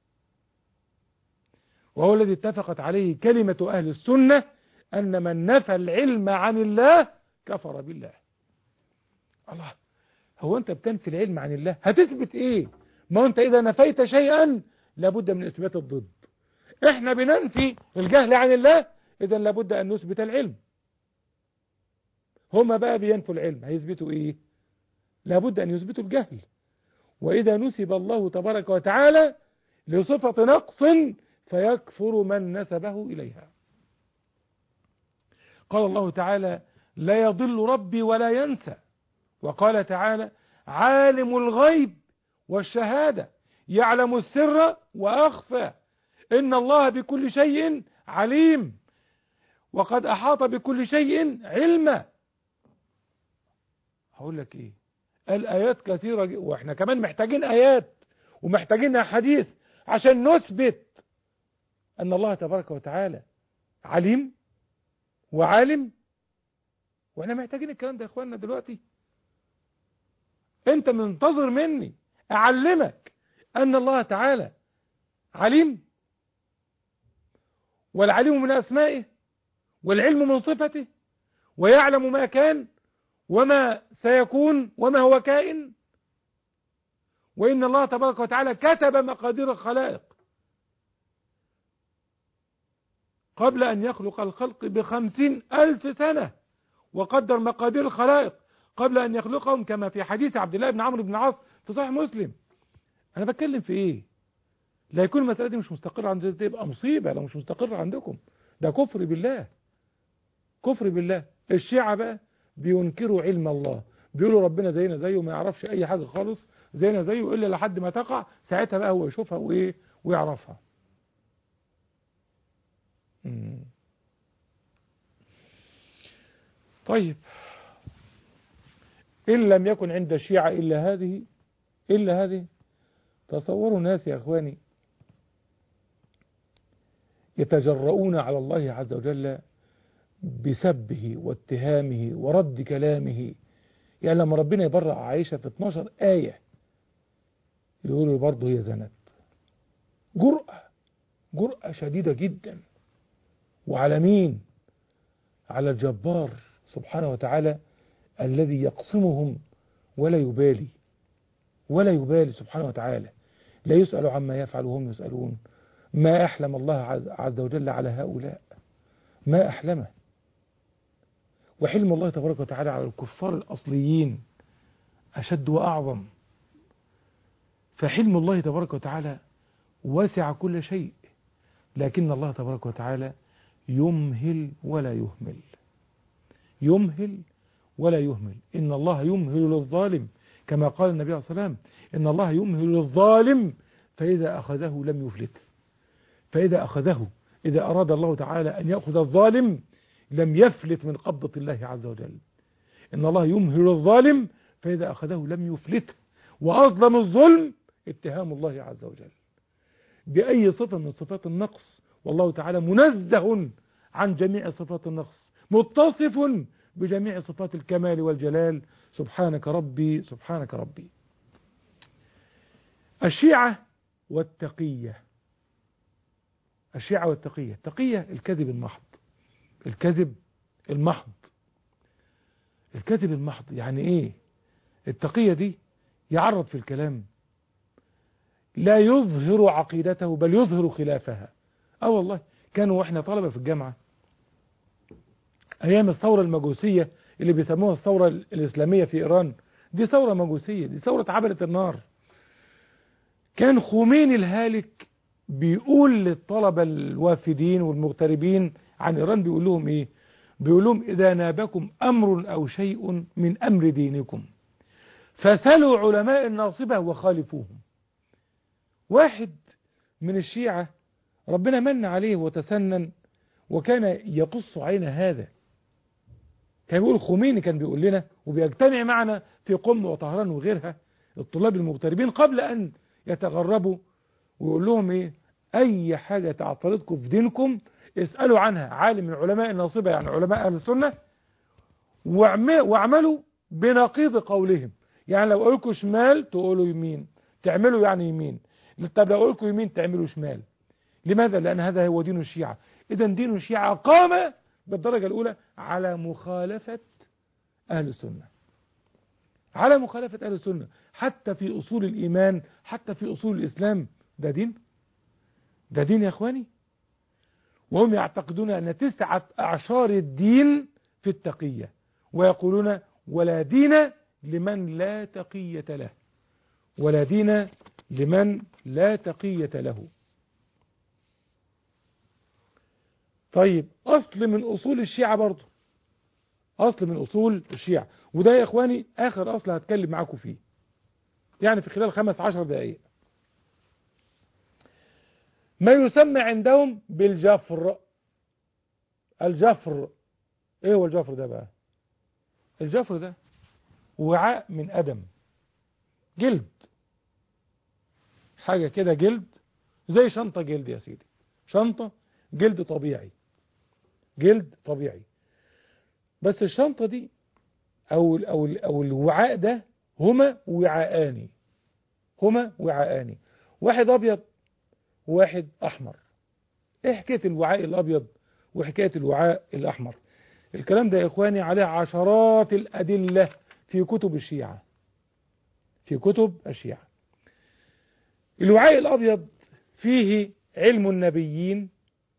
وهو الذي اتفقت عليه كلمة أهل السنة أن من نفى العلم عن الله كفر بالله. الله، هو أنت بتنفي العلم عن الله هتثبت إيه؟ ما أنت إذا نفيت شيئا لابد من إثبات الضد. إحنا بننفي الجهل عن الله، إذا لابد أن نثبت العلم. هما بقى بينفوا العلم، هيثبتوا إيه؟ لابد أن يثبتوا الجهل. وإذا نسب الله تبارك وتعالى لصفة نقص فيكفر من نسبه إليها. قال الله تعالى: لا يضل ربي ولا ينسى. وقال تعالى: عالم الغيب والشهادة يعلم السر وأخفى إن الله بكل شيء عليم وقد أحاط بكل شيء علما. هقول لك إيه؟ الآيات كثيرة، وإحنا كمان محتاجين آيات ومحتاجين أحاديث عشان نثبت أن الله تبارك وتعالى عليم وعالم. وإحنا محتاجين الكلام ده يا إخواننا دلوقتي. أنت منتظر مني أعلمك أن الله تعالى عليم، والعليم من أسمائه، والعلم من صفته، ويعلم ما كان وما سيكون وما هو كائن، وإن الله تبارك وتعالى كتب مقادير الخلائق قبل أن يخلق الخلق ب50,000 سنة، وقدر مقادير الخلائق قبل أن يخلقهم، كما في حديث عبد الله بن عمرو بن العاص في صحيح مسلم. أنا بتكلم في إيه؟ لا يكون المسألة دي مش مستقرة عندنا، تبقى مصيبة لو مش مستقرة عندكم. ده كفر بالله، كفر بالله. الشيعة بقى بينكروا علم الله، بيقولوا ربنا زينا زيه، ما يعرفش أي حاجة خالص زينا زيه إلا لحد ما تقع، ساعتها بقى هو يشوفها وإيه ويعرفها. طيب، إن لم يكن عند الشيعة إلا هذه، تصوروا ناس يا أخواني يتجرؤون على الله عز وجل بسبه واتهامه ورد كلامه. يعني لما ربنا يبرأ عائشة في 12 آية يقولوا برضه هي زنت. جرأة شديدة جدا. وعلى مين؟ على الجبار سبحانه وتعالى الذي يقسمهم ولا يبالي سبحانه وتعالى، لا يسأل عما يفعل وهم يسألون. ما أحلم الله عز وجل على هؤلاء، ما أحلمه. وحلم الله تبارك وتعالى على الكفار الأصليين أشد وأعظم. فحلم الله تبارك وتعالى واسع كل شيء، لكن الله تبارك وتعالى يمهل ولا يهمل. يمهل ولا يهمل. إن الله يمهل للظالم، كما قال النبي عليه الصلاة والسلام: إن الله يمهل للظالم فإذا أخذه لم يفلته. إذا أراد الله تعالى أن يأخذ الظالم لم يفلت من قبضة الله عز وجل. إن الله يمهل الظالم فإذا أخذه لم يفلته. وأظلم الظلم اتهام الله عز وجل بأي صفة من صفات النقص، والله تعالى منزه عن جميع صفات النقص، متصف بجميع صفات الكمال والجلال. سبحانك ربي سبحانك ربي. الشيعة والتقية. التقية الكذب المحض. الكذب المحض يعني ايه؟ التقية دي يعرض في الكلام لا يظهر عقيدته بل يظهر خلافها. والله كانوا واحنا طلبة في الجامعة ايام الثورة المجوسية اللي بيسموها الثورة الاسلامية في ايران، دي ثورة مجوسية، دي ثورة عبلة النار. كان خميني الهالك بيقول للطلبة الوافدين والمغتربين عن ايران، بيقول لهم ايه؟ بيقول لهم اذا نابكم امر او شيء من امر دينكم فسلوا علماء الناصبة وخالفوهم. واحد من الشيعة ربنا من عليه وتسنن وكان يقص عين هذا، كان بيقول خميني كان بيقول لنا وبيجتمع معنا في قم وطهران وغيرها الطلاب المغتربين قبل أن يتغربوا، ويقول لهم ايه؟ اي حاجة تعترضكم في دينكم اسألوا عنها عالم من علماء الناصبة، يعني علماء اهل السنة، واعملوا بنقيض قولهم. يعني لو قولكم شمال تقولوا يمين، تعملوا يعني يمين. طب لو قولكم يمين تعملوا شمال. لماذا؟ لأن هذا هو دين الشيعة. إذا دين الشيعة قام بالدرجة الأولى على مخالفة أهل السنة، على مخالفة أهل السنة، حتى في أصول الإيمان، حتى في أصول الإسلام. ده دين، ده دين يا أخواني. وهم يعتقدون أن 9 أعشار الدين في التقية، ويقولون ولا دين لمن لا تقية له، ولا دين لمن لا تقية له. طيب أصل من أصول الشيعة برضه، أصل من أصول الشيعة، وده يا إخواني آخر أصل هتكلم معاكم فيه يعني في خلال 15 دقائق. ما يسمى عندهم بالجفر. الجفر ايه هو الجفر ده بقى؟ الجفر ده وعاء من أدم، جلد، حاجة كده جلد، زي شنطة جلد يا سيدي، شنطة جلد طبيعي، جلد طبيعي. بس الشنطة دي أو الوعاء ده هما وعاءان، هما وعاءان، واحد أبيض وواحد أحمر. إيه حكاية الوعاء الأبيض وحكاية الوعاء الأحمر؟ الكلام ده يا إخواني عليه عشرات الأدلة في كتب الشيعة، في كتب الشيعة. الوعاء الأبيض فيه علم النبيين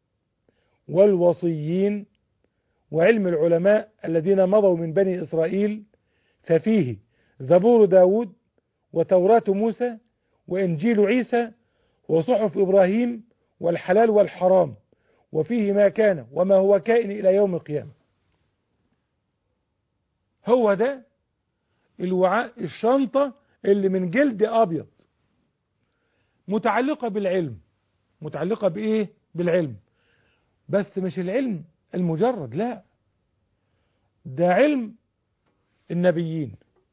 والوصيين وعلم العلماء الذين مضوا من بني إسرائيل، ففيه زبور داود وتوراة موسى وإنجيل عيسى وصحف إبراهيم والحلال والحرام، وفيه ما كان وما هو كائن إلى يوم القيامة. هو ده الوعاء، الشنطة اللي من جلد أبيض، متعلقة بالعلم. متعلقة بإيه؟ بالعلم. بس مش العلم المجرد، لا، ده علم النبيين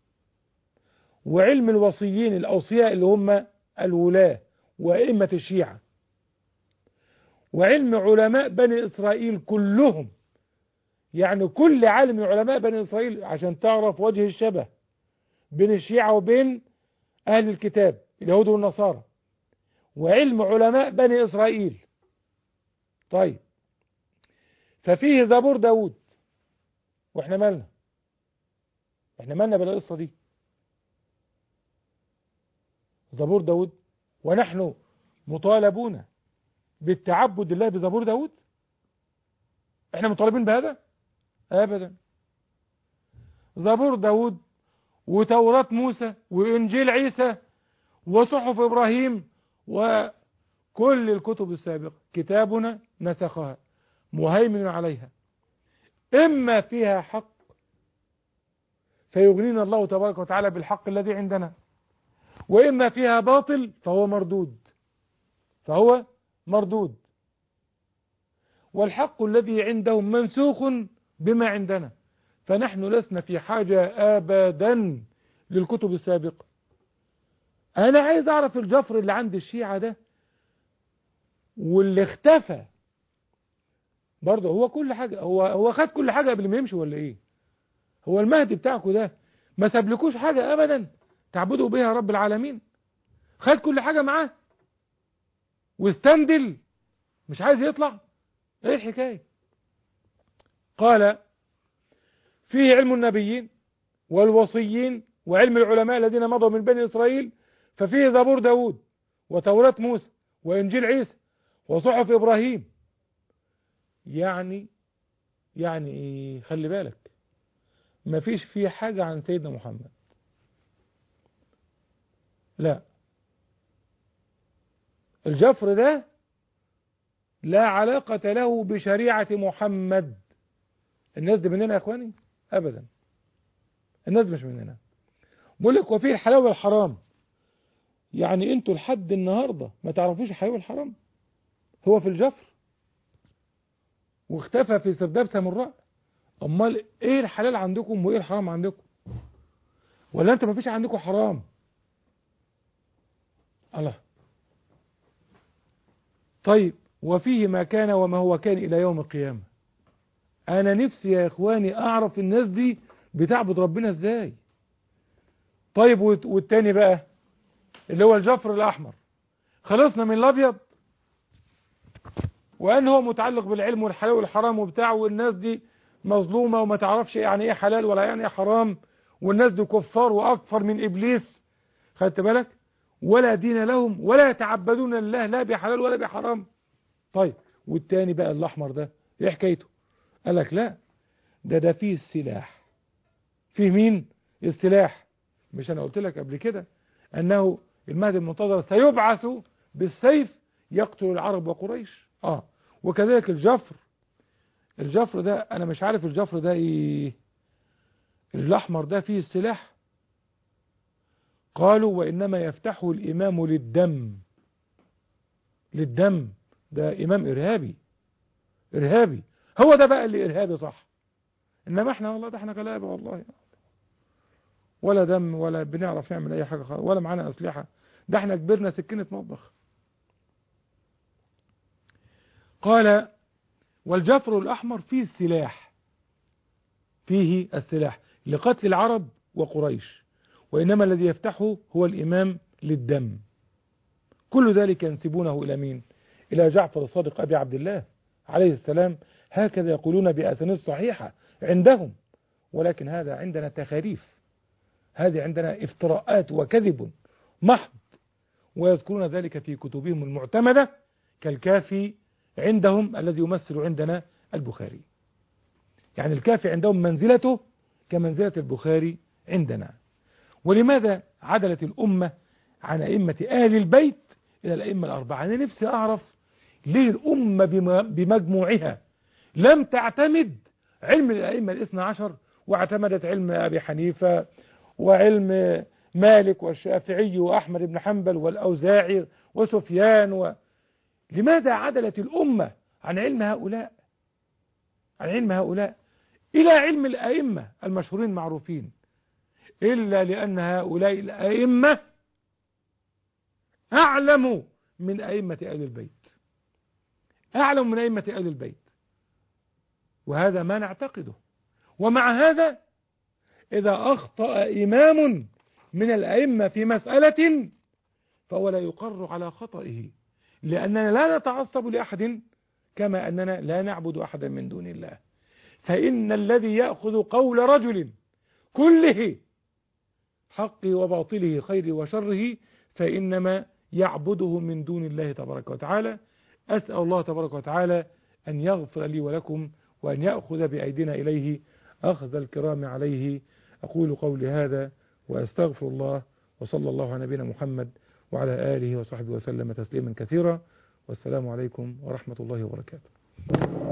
وعلم الوصيين، الأوصياء اللي هم الولاة وأئمة الشيعة، وعلم علماء بني إسرائيل كلهم. يعني كل عالم من علماء بني إسرائيل، عشان تعرف وجه الشبه بين الشيعة وبين أهل الكتاب اليهود والنصارى، وعلم علماء بني إسرائيل. طيب، ففيه زبور داود، واحنا مالنا؟ احنا مالنا بالقصة دي؟ زبور داود، ونحن مطالبون بالتعبد لله بزبور داود؟ احنا مطالبين بهذا؟ ابدا. زبور داود وتوراة موسى وإنجيل عيسى وصحف إبراهيم وكل الكتب السابقة كتابنا نسخها مهيمن عليها، إما فيها حق فيغنينا الله تبارك وتعالى بالحق الذي عندنا، وإما فيها باطل فهو مردود، فهو مردود. والحق الذي عندهم منسوخ بما عندنا، فنحن لسنا في حاجة أبدا للكتب السابقة. أنا عايز أعرف الجفر اللي عند الشيعة ده واللي اختفى برضه، هو كل حاجة، هو خد كل حاجة قبل ما يمشي ولا إيه؟ هو المهدي بتاعكم ده ما سابلكوش حاجة أبدا تعبدوا بها رب العالمين؟ خد كل حاجة معاه واستندل مش عايز يطلع؟ ايه الحكاية؟ قال فيه علم النبيين والوصيين وعلم العلماء الذين مضوا من بني إسرائيل، ففيه زبور داود وتوراة موسى وإنجيل عيسى وصحف إبراهيم. يعني إيه؟ خلي بالك، مفيش فيه حاجة عن سيدنا محمد، لا. الجفر ده لا علاقة له بشريعة محمد. الناس دي مننا يا اخواني؟ ابدا، الناس مش مننا. بقول لك وفيه الحلال والحرام. يعني انتوا لحد النهاردة ما تعرفوش الحلال والحرام؟ هو في الجفر واختفى في سرداب سامراء. امال ايه الحلال عندكم وايه الحرام عندكم؟ ولا انت ما فيش عندكم حرام؟ الله. طيب وفيه ما كان وما هو كان الى يوم القيامة. انا نفسي يا اخواني اعرف الناس دي بتعبد ربنا ازاي. طيب والتاني بقى اللي هو الجفر الاحمر، خلصنا من الابيض وان هو متعلق بالعلم والحلال والحرام وبتاع، والناس دي مظلومة وما تعرفش يعني ايه حلال ولا يعني ايه حرام، والناس دي كفار واكفر من ابليس، خدت بالك؟ ولا دين لهم ولا يتعبدون لله لا بحلال ولا بحرام. طيب والتاني بقى الاحمر ده ايه حكايته؟ قال لك لا، ده فيه السلاح. فيه مين؟ السلاح. مش انا قلت لك قبل كده انه المهدي المنتظر سيبعث بالسيف يقتل العرب وقريش؟ وكذلك الجفر ده انا مش عارف الجفر ده ايه. الاحمر ده فيه السلاح. قالوا وانما يفتحه الامام للدم. ده امام ارهابي. هو ده بقى اللي ارهابي صح. انما احنا والله ده احنا غلابه والله، ولا دم ولا بنعرف نعمل اي حاجه خالص ولا معانا اسلحه. ده احنا كبرنا سكينه مطبخ. قال والجفر الاحمر فيه السلاح لقتل العرب وقريش، وانما الذي يفتحه هو الامام للدم. كل ذلك ينسبونه الى مين؟ الى جعفر الصادق ابي عبد الله عليه السلام. هكذا يقولون باسانيد صحيحه عندهم، ولكن هذا عندنا تخاريف، هذه عندنا افتراءات وكذب محض، ويذكرون ذلك في كتبهم المعتمدة كالكافي عندهم الذي يمثل عندنا البخاري. يعني الكافي عندهم منزلته كمنزلة البخاري عندنا. ولماذا عدلت الأمة عن أئمة آل البيت إلى الأئمة الأربعة؟ أنا نفسي أعرف ليه الأمة بمجموعها لم تعتمد علم الأئمة الاثنى عشر، واعتمدت علم أبي حنيفة وعلم مالك والشافعي وأحمد بن حنبل والأوزاعي وسفيان لماذا عدلت الأمة عن علم هؤلاء إلى علم الأئمة المشهورين المعروفين؟ إلا لأن هؤلاء الأئمة أعلم من أئمة آل البيت، وهذا ما نعتقده. ومع هذا إذا أخطأ إمام من الأئمة في مسألة فهو لا يقر على خطئه، لأننا لا نتعصب لأحد كما أننا لا نعبد أحدا من دون الله. فإن الذي يأخذ قول رجل كله حقه وباطله خيره وشره فإنما يعبده من دون الله تبارك وتعالى. أسأل الله تبارك وتعالى أن يغفر لي ولكم وأن يأخذ بأيدينا إليه أخذ الكرام عليه. أقول قولي هذا وأستغفر الله، وصلى الله على نبينا محمد وعلى آله وصحبه وسلم تسليما كثيرا، والسلام عليكم ورحمة الله وبركاته.